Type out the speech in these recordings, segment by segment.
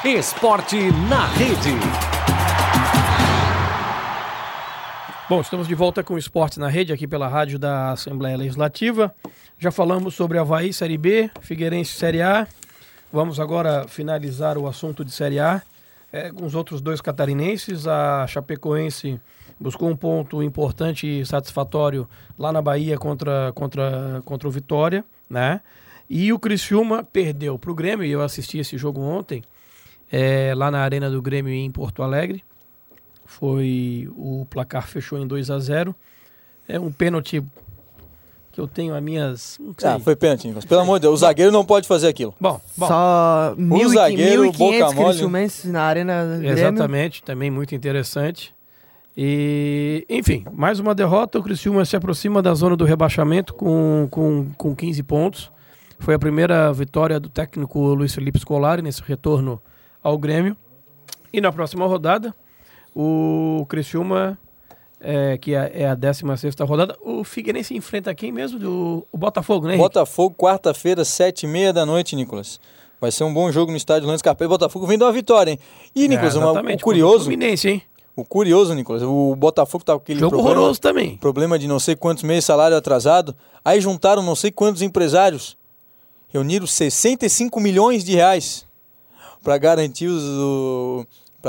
Esporte na Rede. Bom, estamos de volta com o Esporte na Rede, aqui pela rádio da Assembleia Legislativa. Já falamos sobre Avaí Série B, Figueirense Série A. Vamos agora finalizar o assunto de Série A com os outros dois catarinenses. A Chapecoense buscou um ponto importante e satisfatório lá na Bahia contra o Vitória, né? E o Criciúma perdeu para o Grêmio, e eu assisti esse jogo ontem, lá na Arena do Grêmio em Porto Alegre. O placar fechou em 2-0. É um pênalti que eu tenho as minhas... foi pênalti, Nicolas. Pelo amor de Deus, o zagueiro não pode fazer aquilo. Bom. Só o zagueiro, boca mole. Criciumenses na Arena do Grêmio. Exatamente, também muito interessante. E, enfim, mais uma derrota. O Criciúma se aproxima da zona do rebaixamento com 15 pontos. Foi a primeira vitória do técnico Luiz Felipe Scolari nesse retorno ao Grêmio. E na próxima rodada, o Criciúma, que é a 16ª rodada, o Figueirense enfrenta quem mesmo? O Botafogo, né, Henrique? Botafogo, quarta-feira, 7h30 da noite, Nicolas. Vai ser um bom jogo no estádio Lando Scarpelli. Botafogo vem de uma vitória, hein? E, Nicolas, o curioso... O Fluminense, hein? O curioso, Nicolas, o Botafogo tá com aquele jogo horroroso também. Problema de não sei quantos meses de salário atrasado. Aí juntaram não sei quantos empresários. Reuniram 65 milhões de reais para garantir o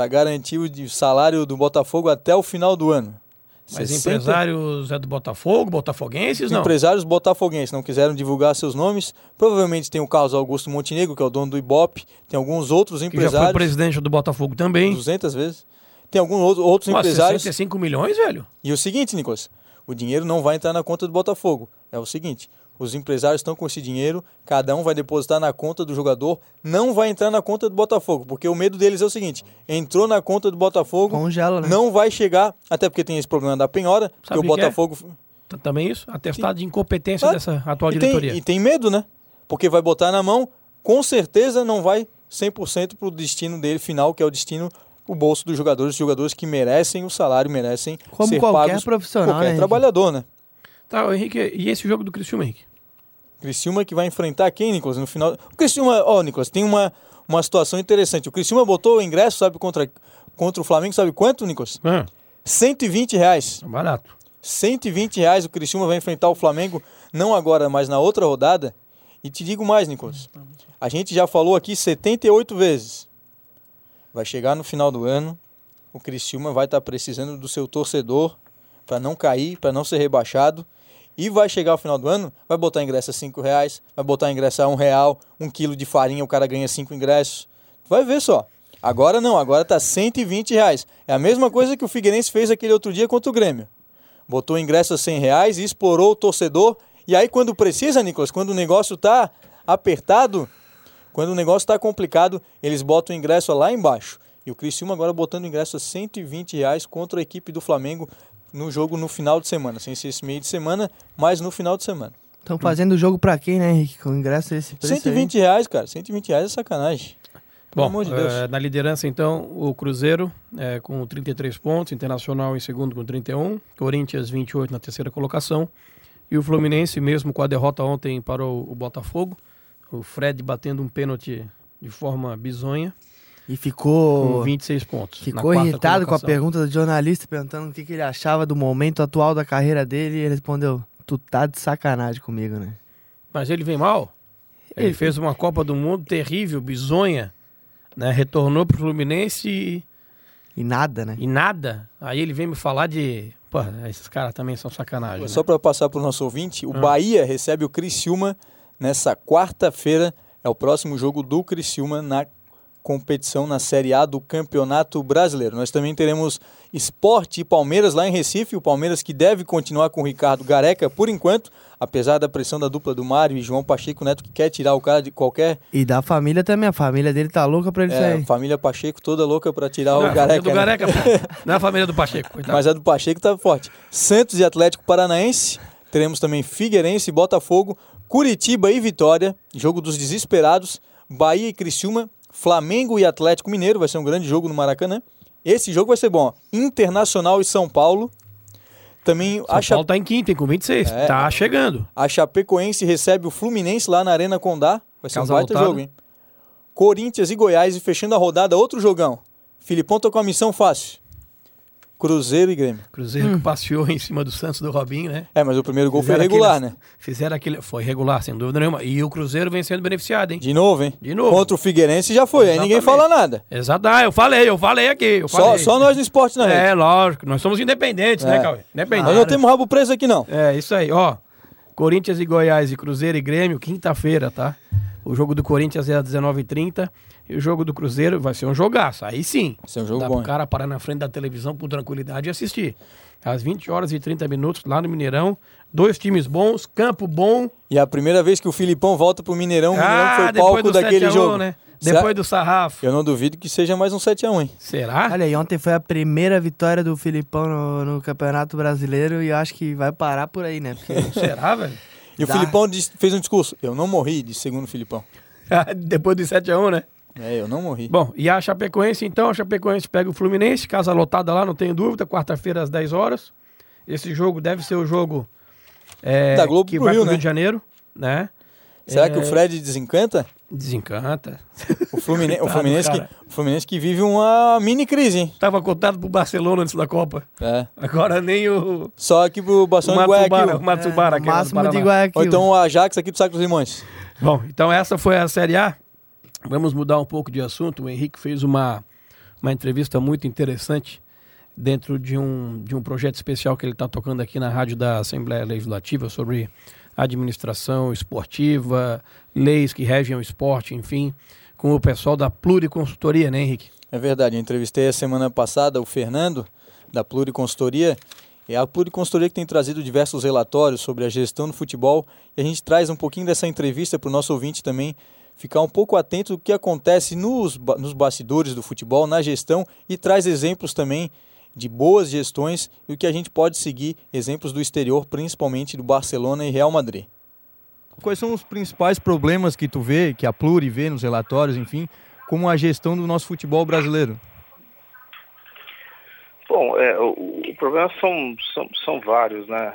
salário do Botafogo até o final do ano. Mas empresários do Botafogo, botafoguenses, não? Empresários botafoguenses, não quiseram divulgar seus nomes. Provavelmente tem o Carlos Augusto Montenegro, que é o dono do Ibope. Tem alguns outros empresários. Que já foi presidente do Botafogo também. 200 vezes. Tem alguns outros empresários. 65 milhões, velho? E o seguinte, Nicolas, o dinheiro não vai entrar na conta do Botafogo. É o seguinte... Os empresários estão com esse dinheiro, cada um vai depositar na conta do jogador, não vai entrar na conta do Botafogo, porque o medo deles é o seguinte, entrou na conta do Botafogo, congela, né? Não vai chegar, até porque tem esse problema da penhora, porque o Botafogo... Também isso? Atestado de incompetência dessa atual diretoria. E tem medo, né? Porque vai botar na mão, com certeza não vai 100% para o destino dele final, que é o destino, o bolso dos jogadores, os jogadores que merecem o salário, merecem como ser qualquer pagos, profissional, qualquer né, trabalhador, né? Tá, Henrique, e esse jogo do Criciúma, Henrique? Criciúma que vai enfrentar quem, Nicolas, no final? O Criciúma, Nicolas, tem uma situação interessante. O Criciúma botou o ingresso, sabe, contra o Flamengo, sabe quanto, Nicolas? R$120. É barato. R$120 o Criciúma vai enfrentar o Flamengo, não agora, mas na outra rodada. E te digo mais, Nicolas. A gente já falou aqui 78 vezes. Vai chegar no final do ano, o Criciúma vai estar precisando do seu torcedor para não cair, para não ser rebaixado. E vai chegar ao final do ano, vai botar ingresso a R$5, vai botar ingresso a R$1, 1 quilo de farinha, o cara ganha 5 ingressos. Vai ver só. Agora não, agora tá R$120. É a mesma coisa que o Figueirense fez aquele outro dia contra o Grêmio. Botou ingresso a R$100 e explorou o torcedor. E aí quando precisa, Nicolas, quando o negócio tá apertado, quando o negócio tá complicado, eles botam o ingresso lá embaixo. E o Criciúma agora botando ingresso a R$120 contra a equipe do Flamengo, no jogo no final de semana, sem ser esse meio de semana, mas no final de semana. Estão fazendo o jogo pra quem, né, Henrique? Com ingresso desse preço R$120, cara. R$120 é sacanagem. Pelo amor de Deus. Na liderança, então, o Cruzeiro com 33 pontos, Internacional em segundo com 31, Corinthians 28 na terceira colocação, e o Fluminense, mesmo com a derrota ontem para o Botafogo, o Fred batendo um pênalti de forma bizonha. E ficou... Com 26 pontos. Ficou irritado com a pergunta do jornalista, perguntando o que ele achava do momento atual da carreira dele, e ele respondeu, tu tá de sacanagem comigo, né? Mas ele vem mal? Ele fez uma Copa do Mundo terrível, bizonha, né? Retornou pro Fluminense e nada, né? E nada. Aí ele vem me falar de... Pô, esses caras também são sacanagem, Só né? para passar pro nosso ouvinte, o Bahia recebe o Criciúma nessa quarta-feira. É o próximo jogo do Criciúma na competição na Série A do Campeonato Brasileiro. Nós também teremos Sport e Palmeiras lá em Recife, o Palmeiras que deve continuar com o Ricardo Gareca por enquanto, apesar da pressão da dupla do Mário e João Pacheco Neto, que quer tirar o cara de qualquer... E da família também, a família dele tá louca pra ele sair. A família Pacheco toda louca pra tirar o Gareca. Do Gareca, não é a família do Pacheco. Coitado. Mas a do Pacheco tá forte. Santos e Atlético Paranaense, teremos também Figueirense e Botafogo, Curitiba e Vitória, jogo dos desesperados, Bahia e Criciúma, Flamengo e Atlético Mineiro, vai ser um grande jogo no Maracanã. Esse jogo vai ser bom. Internacional e São Paulo. Também São Paulo tá em quinta, com 26. Tá chegando. A Chapecoense recebe o Fluminense lá na Arena Condá. Vai ser um baita jogo, hein? Corinthians e Goiás, e fechando a rodada, outro jogão. Filipão tá com a missão fácil. Cruzeiro e Grêmio. Cruzeiro que passeou em cima do Santos do Robinho, né? Mas o primeiro gol foi Fizeram regular, aquele- né? Fizeram aquele... Foi regular, sem dúvida nenhuma. E o Cruzeiro vem sendo beneficiado, hein? De novo, hein? De novo. Contra o Figueirense já foi, aí ninguém Exatamente. fala nada. Exato. Eu falei aqui. Só nós no esporte na rede. É, lógico. Nós somos independentes, né, Cauê? Independentes. Nós não temos rabo preso aqui, não. É, isso aí. Ó, Corinthians e Goiás e Cruzeiro e Grêmio, quinta-feira, tá? O jogo do Corinthians é às 19h30 e o jogo do Cruzeiro vai ser um jogaço. Aí sim. Vai ser um jogo Dá bom, pro hein? cara parar na frente da televisão com tranquilidade e assistir. Às 20h30 lá no Mineirão. 2 times bons, campo bom. E é a primeira vez que o Filipão volta pro Mineirão, o Mineirão foi depois palco do daquele 7-1, jogo. né? Depois do sarrafo. Eu não duvido que seja mais um 7-1, hein? Será? Olha aí, ontem foi a primeira vitória do Filipão no Campeonato Brasileiro e eu acho que vai parar por aí, né? Porque Será, velho? E o Filipão fez um discurso. Eu não morri, disse segundo o Filipão. Depois do 7-1, né? Eu não morri. Bom, e a Chapecoense, então, a Chapecoense pega o Fluminense, casa lotada lá, não tenho dúvida, quarta-feira às 10 horas. Esse jogo deve ser o jogo Da Globo que pro vai Rio, pro Rio né? de Janeiro, né? Será que o Fred desencanta? Desencanta. O Fluminense, Coitado, o Fluminense que vive uma mini crise, hein? Tava cotado pro Barcelona antes da Copa. É. Agora nem o Só aqui pro Barcelona de Guayaquil. Matsubara. o aquele lá do máximo de Paraná. Guayaquil. Ou então o Ajax aqui do Saco dos Limões. Bom, então essa foi a Série A. Vamos mudar um pouco de assunto. O Henrique fez uma entrevista muito interessante dentro de um projeto especial que ele está tocando aqui na rádio da Assembleia Legislativa sobre administração esportiva, leis que regem o esporte, enfim, com o pessoal da Pluriconsultoria, né, Henrique? É verdade, eu entrevistei a semana passada o Fernando, da Pluriconsultoria. É a Pluriconsultoria que tem trazido diversos relatórios sobre a gestão do futebol. E a gente traz um pouquinho dessa entrevista para o nosso ouvinte também ficar um pouco atento do que acontece nos bastidores do futebol, na gestão, e traz exemplos também de boas gestões e o que a gente pode seguir, exemplos do exterior, principalmente do Barcelona e Real Madrid. Quais são os principais problemas que tu vê, que a Pluri vê nos relatórios, enfim, como a gestão do nosso futebol brasileiro? Bom, o problema são vários, né?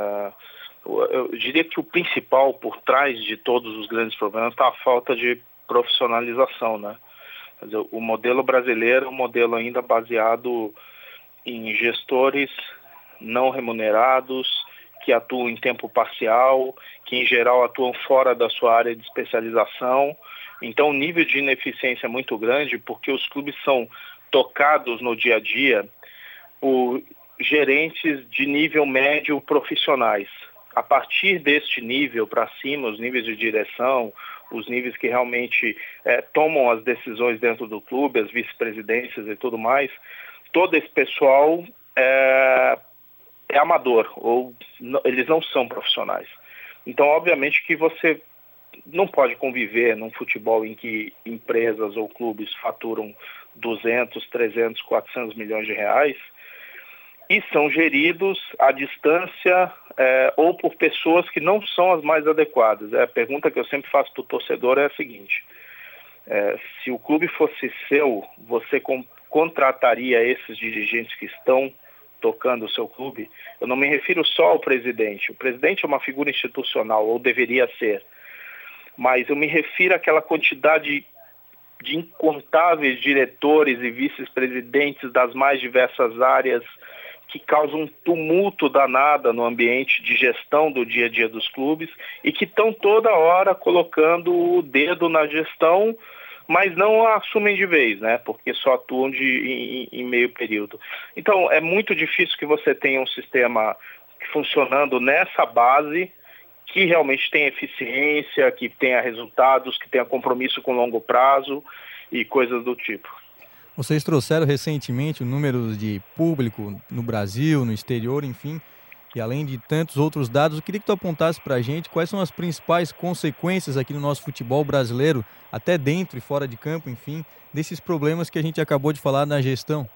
Eu diria que o principal por trás de todos os grandes problemas está a falta de profissionalização, né? Quer dizer, o modelo brasileiro é um modelo ainda baseado em gestores não remunerados, que atuam em tempo parcial, que em geral atuam fora da sua área de especialização. Então o nível de ineficiência é muito grande porque os clubes são tocados no dia a dia por gerentes de nível médio profissionais. A partir deste nível para cima, os níveis de direção, os níveis que realmente tomam as decisões dentro do clube, as vice-presidências e tudo mais, todo esse pessoal é amador, ou eles não são profissionais. Então, obviamente que você não pode conviver num futebol em que empresas ou clubes faturam 200, 300, 400 milhões de reais e são geridos à distância ou por pessoas que não são as mais adequadas. A pergunta que eu sempre faço para o torcedor é a seguinte: se o clube fosse seu, você contrataria esses dirigentes que estão tocando o seu clube? Eu não me refiro só ao presidente. O presidente é uma figura institucional, ou deveria ser. Mas eu me refiro àquela quantidade de incontáveis diretores e vice-presidentes das mais diversas áreas que causam um tumulto danado no ambiente de gestão do dia a dia dos clubes e que estão toda hora colocando o dedo na gestão, mas não a assumem de vez, né? Porque só atuam em meio período. Então, é muito difícil que você tenha um sistema funcionando nessa base, que realmente tenha eficiência, que tenha resultados, que tenha compromisso com longo prazo e coisas do tipo. Vocês trouxeram recentemente números de público no Brasil, no exterior, enfim, e além de tantos outros dados, eu queria que tu apontasse para a gente quais são as principais consequências aqui no nosso futebol brasileiro, até dentro e fora de campo, enfim, desses problemas que a gente acabou de falar na gestão.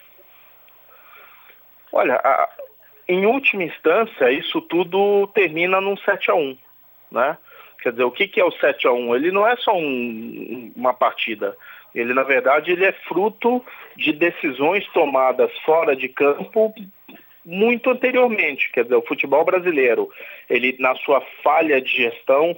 Olha, em última instância, isso tudo termina num 7-1, né? Quer dizer, o que é o 7-1? Ele não é só uma partida. Ele, na verdade, ele é fruto de decisões tomadas fora de campo muito anteriormente. Quer dizer, o futebol brasileiro, ele, na sua falha de gestão,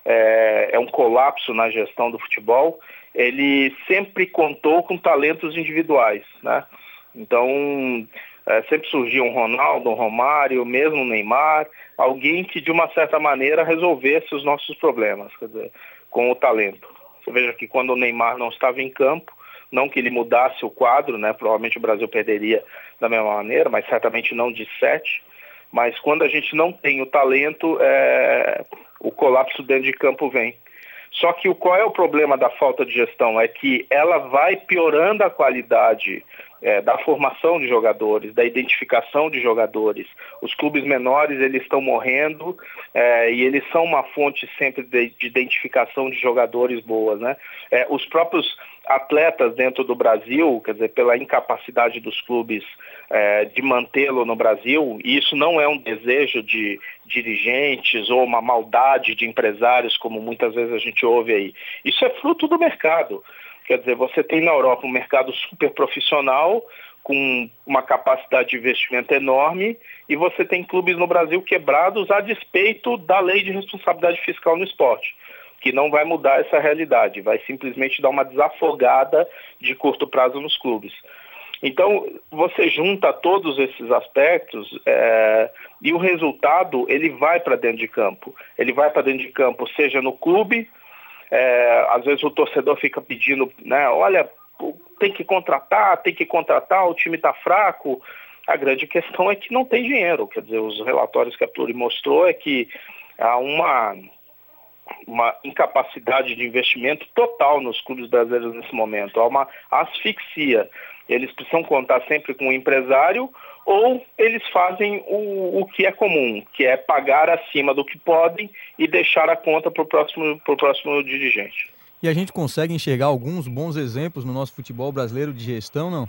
é um colapso na gestão do futebol, ele sempre contou com talentos individuais, né? Então, sempre surgia um Ronaldo, um Romário, mesmo um Neymar, alguém que de uma certa maneira resolvesse os nossos problemas, quer dizer, com o talento. Você veja que quando o Neymar não estava em campo, não que ele mudasse o quadro, né? Provavelmente o Brasil perderia da mesma maneira, mas certamente não de 7. Mas quando a gente não tem o talento, o colapso dentro de campo vem. Só que qual é o problema da falta de gestão? É que ela vai piorando a qualidade da formação de jogadores, da identificação de jogadores. Os clubes menores, eles estão morrendo e eles são uma fonte sempre de identificação de jogadores boas, né? Os próprios atletas dentro do Brasil, quer dizer, pela incapacidade dos clubes de mantê-lo no Brasil, e isso não é um desejo de dirigentes ou uma maldade de empresários, como muitas vezes a gente ouve aí. Isso é fruto do mercado. Quer dizer, você tem na Europa um mercado super profissional, com uma capacidade de investimento enorme, e você tem clubes no Brasil quebrados a despeito da lei de responsabilidade fiscal no esporte, que não vai mudar essa realidade, vai simplesmente dar uma desafogada de curto prazo nos clubes. Então, você junta todos esses aspectos e o resultado, ele vai para dentro de campo. Ele vai para dentro de campo, seja no clube, às vezes o torcedor fica pedindo, né, olha, tem que contratar, o time está fraco. A grande questão é que não tem dinheiro. Quer dizer, os relatórios que a Pluri mostrou é que há uma incapacidade de investimento total nos clubes brasileiros nesse momento. Há uma asfixia. Eles precisam contar sempre com o empresário ou eles fazem o que é comum, que é pagar acima do que podem e deixar a conta para o próximo dirigente. E a gente consegue enxergar alguns bons exemplos no nosso futebol brasileiro de gestão, não?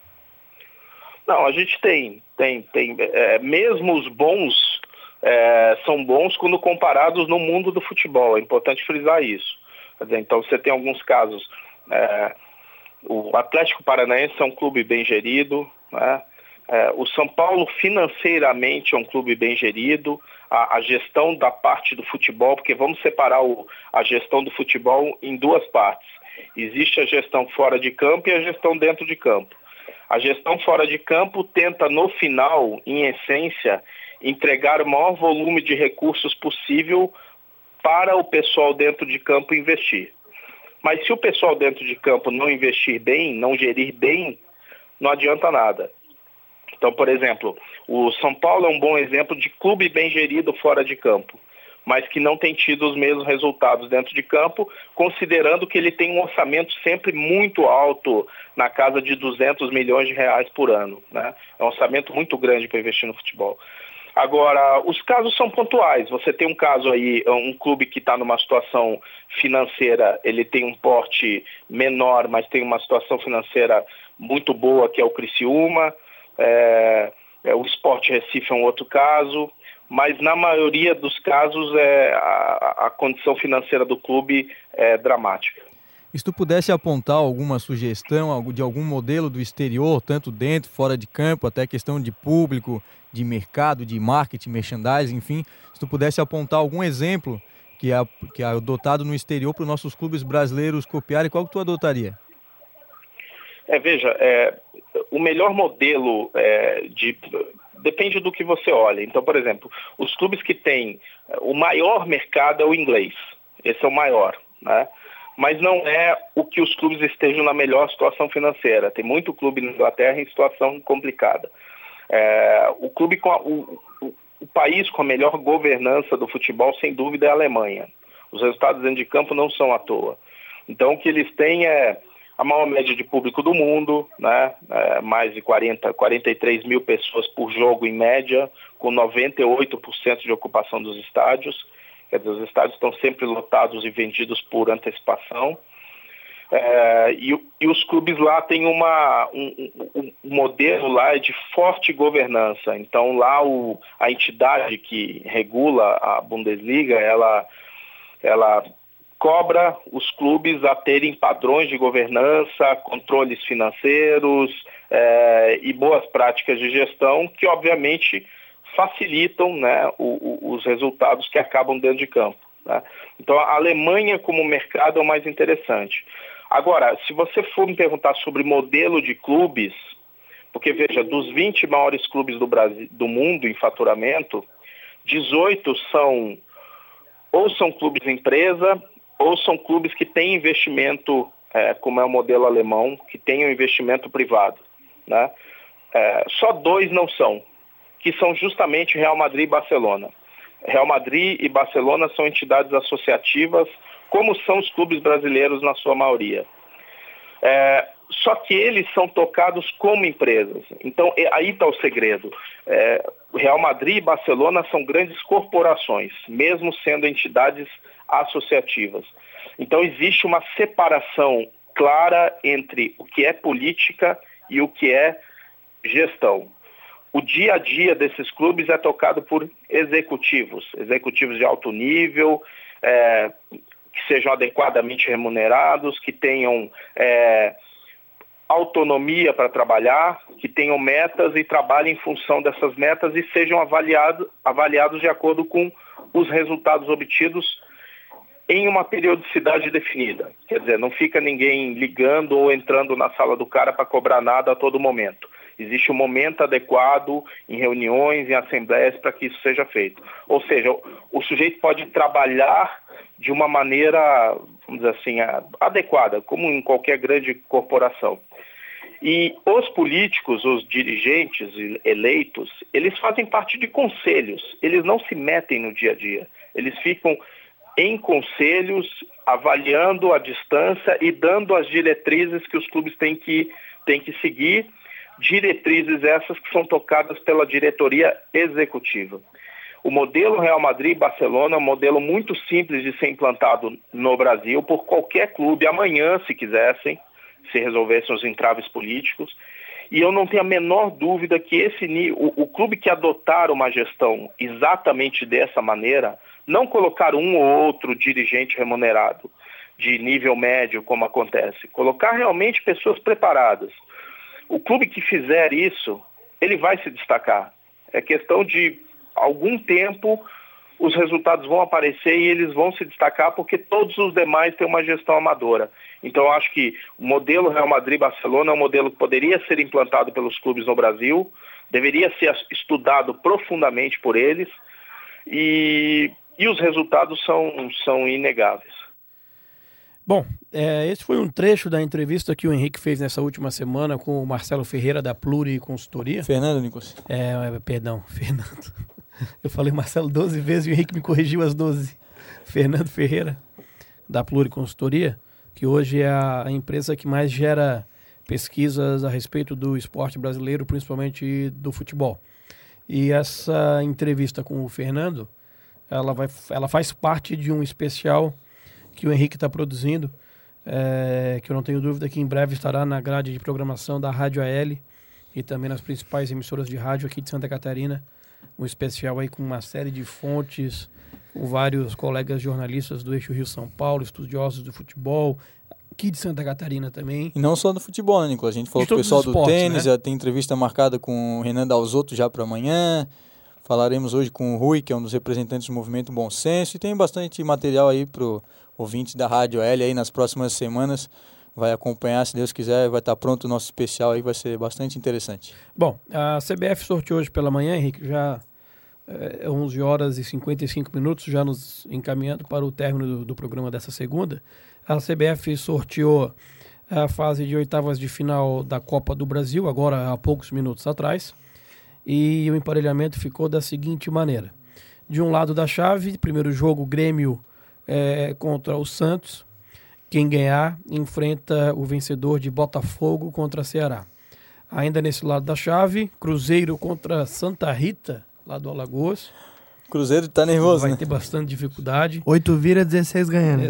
Não, a gente tem. Mesmo os bons são bons quando comparados no mundo do futebol. É importante frisar isso. Quer dizer, então você tem alguns casos. O Atlético Paranaense é um clube bem gerido, né? O São Paulo financeiramente é um clube bem gerido, a gestão da parte do futebol, porque vamos separar a gestão do futebol em duas partes. Existe a gestão fora de campo e a gestão dentro de campo. A gestão fora de campo tenta, no final, em essência, entregar o maior volume de recursos possível para o pessoal dentro de campo investir. Mas se o pessoal dentro de campo não investir bem, não gerir bem, não adianta nada. Então, por exemplo, o São Paulo é um bom exemplo de clube bem gerido fora de campo, mas que não tem tido os mesmos resultados dentro de campo, considerando que ele tem um orçamento sempre muito alto, na casa de 200 milhões de reais por ano, né? É um orçamento muito grande para investir no futebol. Agora, os casos são pontuais. Você tem um caso aí, um clube que está numa situação financeira, ele tem um porte menor, mas tem uma situação financeira muito boa, que é o Criciúma. O Sport Recife é um outro caso, mas na maioria dos casos a condição financeira do clube é dramática. E se tu pudesse apontar alguma sugestão de algum modelo do exterior, tanto dentro, fora de campo, até questão de público, de mercado, de marketing, merchandising, enfim, se tu pudesse apontar algum exemplo que é adotado no exterior para os nossos clubes brasileiros copiarem, qual que tu adotaria? Veja, o melhor modelo depende do que você olha. Então, por exemplo, os clubes que têm o maior mercado é o inglês. Esse é o maior, né? Mas não é o que os clubes estejam na melhor situação financeira. Tem muito clube na Inglaterra em situação complicada. O país com a melhor governança do futebol, sem dúvida, é a Alemanha. Os resultados dentro de campo não são à toa. Então, o que eles têm é a maior média de público do mundo, né? Mais de 43 mil pessoas por jogo em média, com 98% de ocupação dos estádios. Quer dizer, os estádios estão sempre lotados e vendidos por antecipação. E os clubes lá têm um modelo lá de forte governança. Então lá a entidade que regula a Bundesliga, ela cobra os clubes a terem padrões de governança, controles financeiros e boas práticas de gestão que, obviamente, facilitam, né, os resultados que acabam dentro de campo. né? Então, a Alemanha como mercado é o mais interessante. Agora, se você for me perguntar sobre modelo de clubes, porque, veja, dos 20 maiores clubes do mundo em faturamento, 18 são clubes empresa, ou são clubes que têm investimento, como é o modelo alemão, que tem um investimento privado, né? Só 2 não são, que são justamente Real Madrid e Barcelona. Real Madrid e Barcelona são entidades associativas, como são os clubes brasileiros na sua maioria. Só que eles são tocados como empresas. Então, aí está o segredo. Real Madrid e Barcelona são grandes corporações, mesmo sendo entidades associativas. Então, existe uma separação clara entre o que é política e o que é gestão. O dia a dia desses clubes é tocado por executivos de alto nível, que sejam adequadamente remunerados, que tenham autonomia para trabalhar, que tenham metas e trabalhem em função dessas metas e sejam avaliados de acordo com os resultados obtidos em uma periodicidade definida. Quer dizer, não fica ninguém ligando ou entrando na sala do cara para cobrar nada a todo momento. Existe um momento adequado em reuniões, em assembleias, para que isso seja feito. Ou seja, o sujeito pode trabalhar de uma maneira, vamos dizer assim, adequada, como em qualquer grande corporação. E os políticos, os dirigentes eleitos, eles fazem parte de conselhos, eles não se metem no dia a dia. Eles ficam em conselhos, avaliando a distância e dando as diretrizes que os clubes têm que seguir, diretrizes essas que são tocadas pela diretoria executiva. O modelo Real Madrid e Barcelona é um modelo muito simples de ser implantado no Brasil por qualquer clube amanhã, se quisessem, se resolvessem os entraves políticos. E eu não tenho a menor dúvida que o clube que adotar uma gestão exatamente dessa maneira, não colocar um ou outro dirigente remunerado de nível médio, como acontece, colocar realmente pessoas preparadas. O clube que fizer isso, ele vai se destacar. É questão de algum tempo, os resultados vão aparecer e eles vão se destacar porque todos os demais têm uma gestão amadora. Então, eu acho que o modelo Real Madrid-Barcelona é um modelo que poderia ser implantado pelos clubes no Brasil, deveria ser estudado profundamente por eles e os resultados são inegáveis. Bom, esse foi um trecho da entrevista que o Henrique fez nessa última semana com o Marcelo Ferreira da Pluri Consultoria. Fernando, Nicolas. Perdão, Fernando. Eu falei Marcelo 12 vezes e o Henrique me corrigiu as 12. Fernando Ferreira, da Pluri Consultoria, que hoje é a empresa que mais gera pesquisas a respeito do esporte brasileiro, principalmente do futebol. E essa entrevista com o Fernando, ela faz parte de um especial que o Henrique está produzindo, que eu não tenho dúvida que em breve estará na grade de programação da Rádio AL e também nas principais emissoras de rádio aqui de Santa Catarina. Um especial aí com uma série de fontes, com vários colegas jornalistas do Eixo Rio-São Paulo, estudiosos do futebol, aqui de Santa Catarina também. E não só do futebol, né, Nicolas? A gente falou com o pessoal do tênis, né? Já tem entrevista marcada com o Renan Dalzotto já para amanhã. Falaremos hoje com o Rui, que é um dos representantes do Movimento Bom Senso. E tem bastante material aí para o ouvinte da Rádio L aí nas próximas semanas. Vai acompanhar, se Deus quiser, vai estar pronto o nosso especial aí, vai ser bastante interessante. Bom, a CBF sorteou hoje pela manhã, Henrique, já 11 horas e 55 minutos, já nos encaminhando para o término do programa dessa segunda. A CBF sorteou a fase de oitavas de final da Copa do Brasil, agora há poucos minutos atrás, e o emparelhamento ficou da seguinte maneira. De um lado da chave, primeiro jogo, Grêmio contra o Santos. Quem ganhar enfrenta o vencedor de Botafogo contra Ceará. Ainda nesse lado da chave, Cruzeiro contra Santa Rita, lá do Alagoas. Cruzeiro tá nervoso, Vai ter bastante dificuldade. 8 vira, 16 ganhando.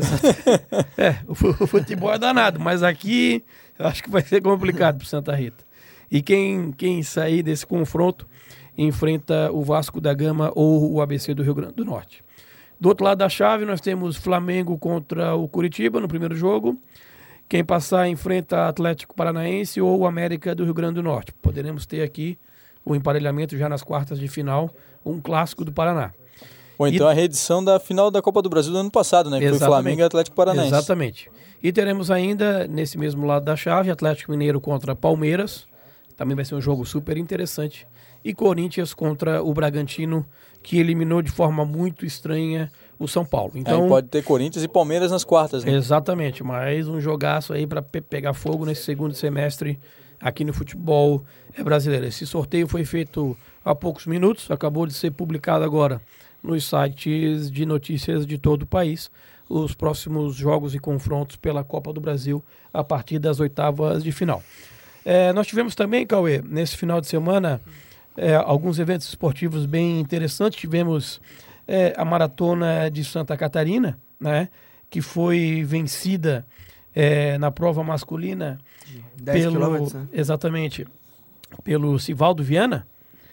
O futebol é danado, mas aqui eu acho que vai ser complicado pro Santa Rita. E quem sair desse confronto enfrenta o Vasco da Gama ou o ABC do Rio Grande do Norte. Do outro lado da chave, nós temos Flamengo contra o Curitiba no primeiro jogo. Quem passar enfrenta Atlético Paranaense ou o América do Rio Grande do Norte. Poderemos ter aqui o emparelhamento já nas quartas de final, um clássico do Paraná. Ou então a reedição da final da Copa do Brasil do ano passado, né? Que foi Flamengo e Atlético Paranaense. Exatamente. E teremos ainda, nesse mesmo lado da chave, Atlético Mineiro contra Palmeiras. Também vai ser um jogo super interessante. E Corinthians contra o Bragantino, que eliminou de forma muito estranha o São Paulo. Então, pode ter Corinthians e Palmeiras nas quartas, né? Exatamente. Mais um jogaço aí para pegar fogo nesse segundo semestre aqui no futebol brasileiro. Esse sorteio foi feito há poucos minutos, acabou de ser publicado agora nos sites de notícias de todo o país, os próximos jogos e confrontos pela Copa do Brasil a partir das oitavas de final. Nós tivemos também, Cauê, nesse final de semana, alguns eventos esportivos bem interessantes. Tivemos a Maratona de Santa Catarina, né, que foi vencida na prova masculina 10 quilômetros, né? Exatamente, pelo Sivaldo Viana.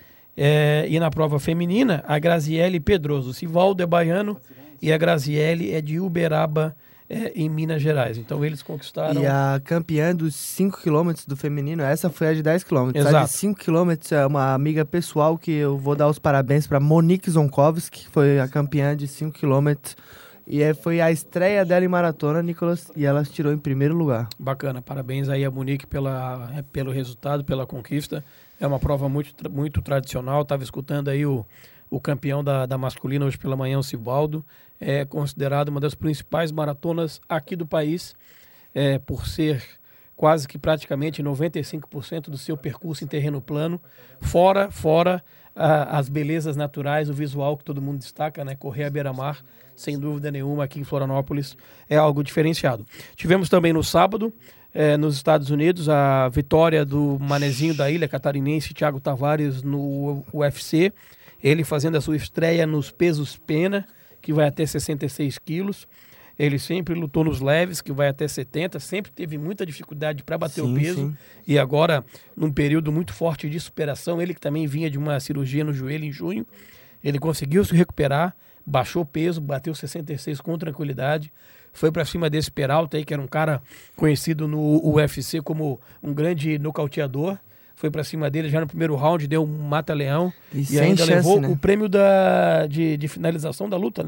E na prova feminina, a Graziele Pedroso. O Sivaldo é baiano e a Graziele é de Uberaba, em Minas Gerais. Então eles conquistaram... E a campeã dos 5 km do feminino, essa foi a de 10 km. Exato. A de 5 km é uma amiga pessoal que eu vou dar os parabéns para Monique Zonkovski, que foi a campeã de 5 km. E foi a estreia dela em maratona, Nicolas, e ela tirou em primeiro lugar. Bacana, parabéns aí a Monique pelo resultado, pela conquista. É uma prova muito tradicional. Estava escutando aí o campeão da masculina hoje pela manhã, o Sivaldo. É considerado uma das principais maratonas aqui do país, por ser quase que praticamente 95% do seu percurso em terreno plano, fora as belezas naturais, o visual que todo mundo destaca, né? Correr à beira-mar, sem dúvida nenhuma, aqui em Florianópolis é algo diferenciado. Tivemos também no sábado, nos Estados Unidos, a vitória do manezinho da ilha catarinense, Thiago Tavares, no UFC, ele fazendo a sua estreia nos pesos pena, que vai até 66 quilos. Ele sempre lutou nos leves, que vai até 70, sempre teve muita dificuldade para bater o peso. Sim. E agora, num período muito forte de superação, ele que também vinha de uma cirurgia no joelho em junho, ele conseguiu se recuperar, baixou o peso, bateu 66 com tranquilidade, foi para cima desse Peralta aí, que era um cara conhecido no UFC como um grande nocauteador. Foi para cima dele já no primeiro round, deu um mata-leão e ainda chance, levou, né, o prêmio de finalização da luta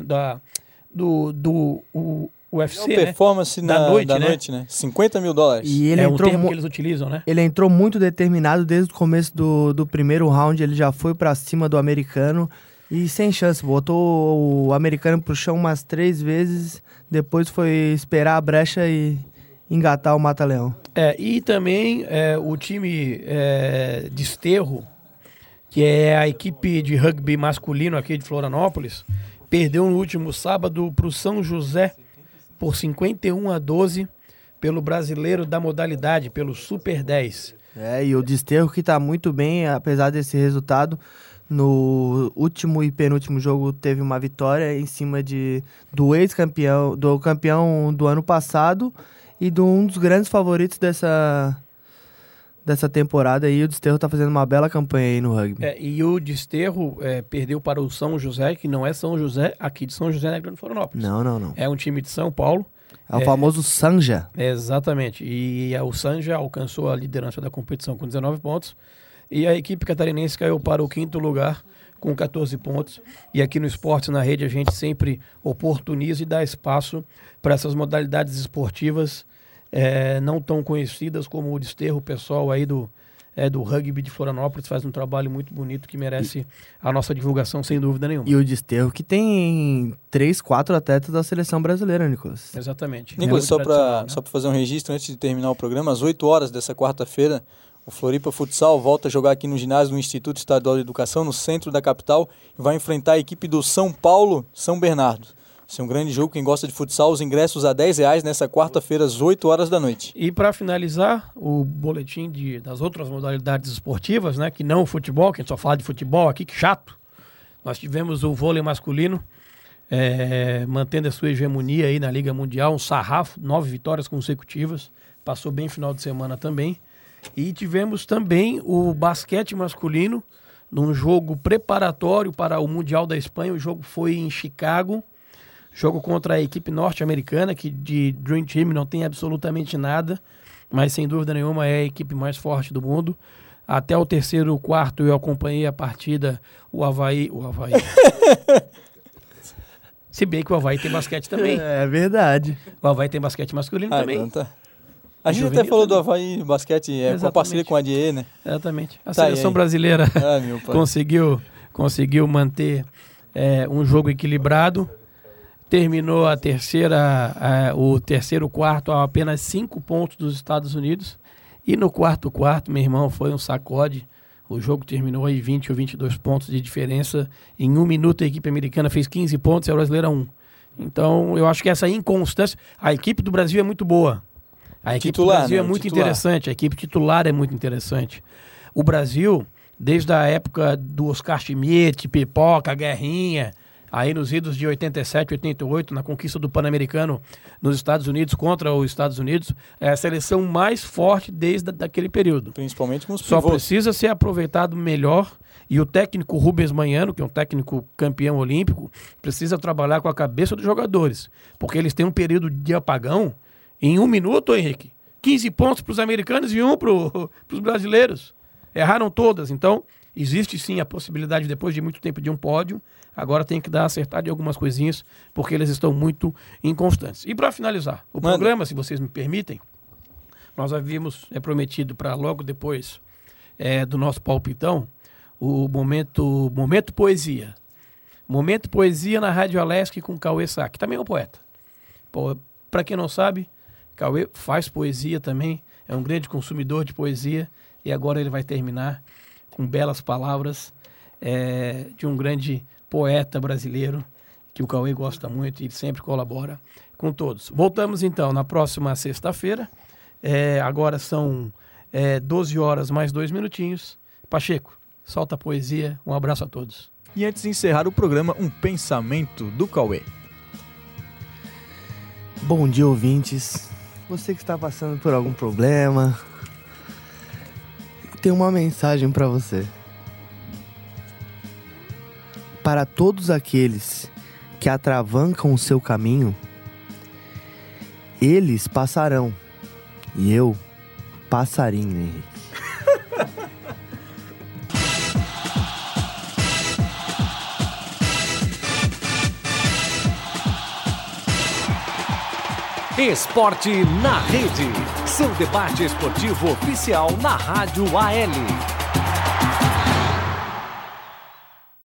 do UFC, né? Performance da noite, né? $50 mil. E ele Um entrou termo que eles utilizam, né? Ele entrou muito determinado desde o começo do primeiro round, ele já foi pra cima do americano e sem chance, botou o americano pro chão umas 3 vezes, depois foi esperar a brecha e engatar o mata-leão. E também o time Desterro, que é a equipe de rugby masculino aqui de Florianópolis, perdeu no último sábado para o São José por 51-12 pelo brasileiro da modalidade, pelo Super 10. E o Desterro que tá muito bem, apesar desse resultado. No último e penúltimo jogo teve uma vitória em cima do ex-campeão, do campeão do ano passado e de um dos grandes favoritos dessa temporada aí. O Desterro tá fazendo uma bela campanha aí no rugby. E o Desterro perdeu para o São José, que não é São José aqui de São José, na Grande Florianópolis. Não. É um time de São Paulo. É o famoso Sanja. Exatamente. E o Sanja alcançou a liderança da competição com 19 pontos. E a equipe catarinense caiu para o 5º lugar com 14 pontos. E aqui no Esporte na Rede a gente sempre oportuniza e dá espaço para essas modalidades esportivas não tão conhecidas como o Desterro. O pessoal aí do rugby de Florianópolis faz um trabalho muito bonito que merece a nossa divulgação, sem dúvida nenhuma. E o Desterro que tem 3, 4 atletas da seleção brasileira, Nicolas. Exatamente. Nicolas, só para fazer um registro antes de terminar o programa, às 8 horas dessa quarta-feira, o Floripa Futsal volta a jogar aqui no ginásio do Instituto Estadual de Educação, no centro da capital, e vai enfrentar a equipe do São Paulo, São Bernardo. Esse é um grande jogo, quem gosta de futsal, os ingressos a R$10 nessa quarta-feira, às 8 horas da noite. E para finalizar, o boletim das outras modalidades esportivas, né, que não o futebol, que a gente só fala de futebol aqui, que chato. Nós tivemos o vôlei masculino, mantendo a sua hegemonia aí na Liga Mundial, um sarrafo, 9 vitórias consecutivas, passou bem final de semana também. E tivemos também o basquete masculino, num jogo preparatório para o Mundial da Espanha. O jogo foi em Chicago, jogo contra a equipe norte-americana, que de Dream Team não tem absolutamente nada, mas sem dúvida nenhuma é a equipe mais forte do mundo. Até o 3º quarto eu acompanhei a partida, o Avaí Se bem que o Avaí tem basquete também. É verdade. O Avaí tem basquete masculino também. Então tá. A gente Juvenil até falou também. do Avaí basquete, com a Exatamente. parceria com a ADE, né? Exatamente. A Tá aí, seleção aí. brasileira Meu pai. conseguiu manter um jogo equilibrado. Terminou o terceiro quarto a apenas 5 pontos dos Estados Unidos. E no quarto, meu irmão, foi um sacode. O jogo terminou aí 20 ou 22 pontos de diferença. Em 1 minuto a equipe americana fez 15 pontos e a brasileira 1. Então eu acho que essa inconstância... A equipe do Brasil é muito boa. A equipe Titular, do Brasil né? é muito Titular. interessante. A equipe titular é muito interessante. O Brasil, desde a época do Oscar Schmidt, Pipoca, Guerrinha... Aí nos idos de 87, 88, na conquista do Pan-Americano nos Estados Unidos contra os Estados Unidos, é a seleção mais forte desde daquele período. Principalmente com os Só pivôs. precisa ser aproveitado melhor e o técnico Rubens Manhano, que é um técnico campeão olímpico, precisa trabalhar com a cabeça dos jogadores, porque eles têm um período de apagão em 1 minuto, Henrique. 15 pontos para os americanos e 1 para os brasileiros. Erraram todas, então existe sim a possibilidade, depois de muito tempo, de um pódio. Agora tem que dar acertado em algumas coisinhas, porque eles estão muito inconstantes. E para finalizar o programa, se vocês me permitem, nós havíamos prometido para logo depois do nosso palpitão o momento poesia. Momento poesia na Rádio Alesc com Cauê Sá, que também é um poeta. Para quem não sabe, Cauê faz poesia também, é um grande consumidor de poesia, e agora ele vai terminar com belas palavras de um grande poeta brasileiro, que o Cauê gosta muito e ele sempre colabora com todos. Voltamos então na próxima sexta-feira. Agora são 12 horas mais 2 minutinhos. Pacheco, solta a poesia. Um abraço a todos. E antes de encerrar o programa, um pensamento do Cauê. Bom dia, ouvintes. Você que está passando por algum problema, tem uma mensagem para você. Para todos aqueles que atravancam o seu caminho, eles passarão, e eu passarinho, Henrique. Esporte na Rede. Seu debate esportivo oficial na Rádio AL.